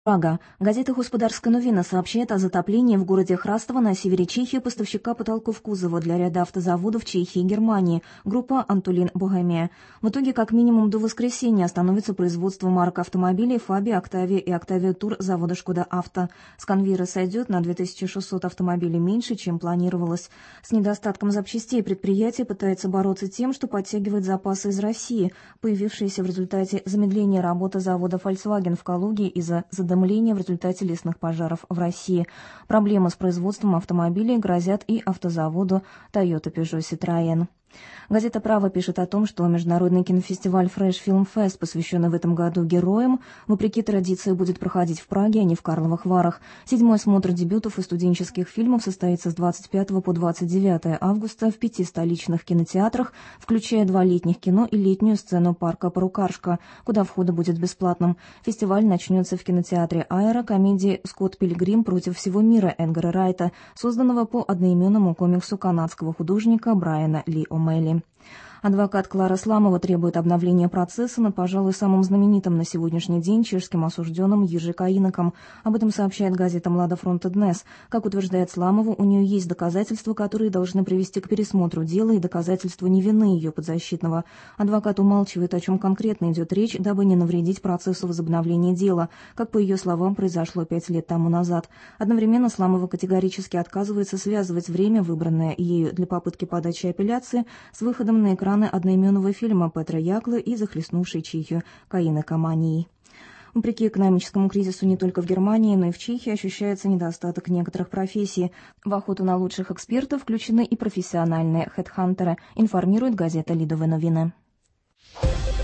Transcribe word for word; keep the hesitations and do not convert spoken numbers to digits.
Прага. Газета «Господарская новина» сообщает о затоплении в городе Храстово на севере Чехии поставщика потолков кузова для ряда автозаводов Чехии и Германии, группа «Антулин Богемия». В итоге как минимум до воскресенья остановится производство марок автомобилей «Фаби», «Октавия» и «Октавия Тур» завода «Шкода Авто». С конвейера сойдет на две тысячи шестьсот автомобилей меньше, чем планировалось. С недостатком запчастей предприятие пытается бороться тем, что подтягивает запасы из России, появившиеся в результате замедления работы завода Volkswagen в Калуге из-за задымления в результате лесных пожаров в России. Проблемы с производством автомобилей грозят и автозаводу Toyota Peugeot Citroën. Газета «Право» пишет о том, что международный кинофестиваль Fresh Film Fest, посвященный в этом году героям, вопреки традиции будет проходить в Праге, а не в Карловых Варах. Седьмой смотр дебютов и студенческих фильмов состоится с двадцать пятого по двадцать девятое августа в пяти столичных кинотеатрах, включая два летних кино и летнюю сцену парка Парукаршка, куда вход будет бесплатным. Фестиваль начнется в кинотеатре «Аэро» комедии «Скотт Пилигрим против всего мира» Эдгара Райта, созданного по одноименному комиксу канадского художника Брайана Ли О'Мэлли. Адвокат Клара Сламова требует обновления процесса над, пожалуй, самым знаменитым на сегодняшний день чешским осужденным Ежи Каинаком. Об этом сообщает газета «Млада Фронта Днес». Как утверждает Сламова, у нее есть доказательства, которые должны привести к пересмотру дела и доказательства невины ее подзащитного. Адвокат умалчивает, о чем конкретно идет речь, дабы не навредить процессу возобновления дела, как, по ее словам, произошло пять лет тому назад. Одновременно Сламова категорически отказывается связывать время, выбранное ею для попытки подачи апелляции, с выходом на экран одноименного фильма Петра Яклы и захлестнувшей Чехию каинокоманией. Вопреки экономическому кризису не только в Германии, но и в Чехии ощущается недостаток некоторых профессий. В охоту на лучших экспертов включены и профессиональные хедхантеры, информирует газета «Лидове новины».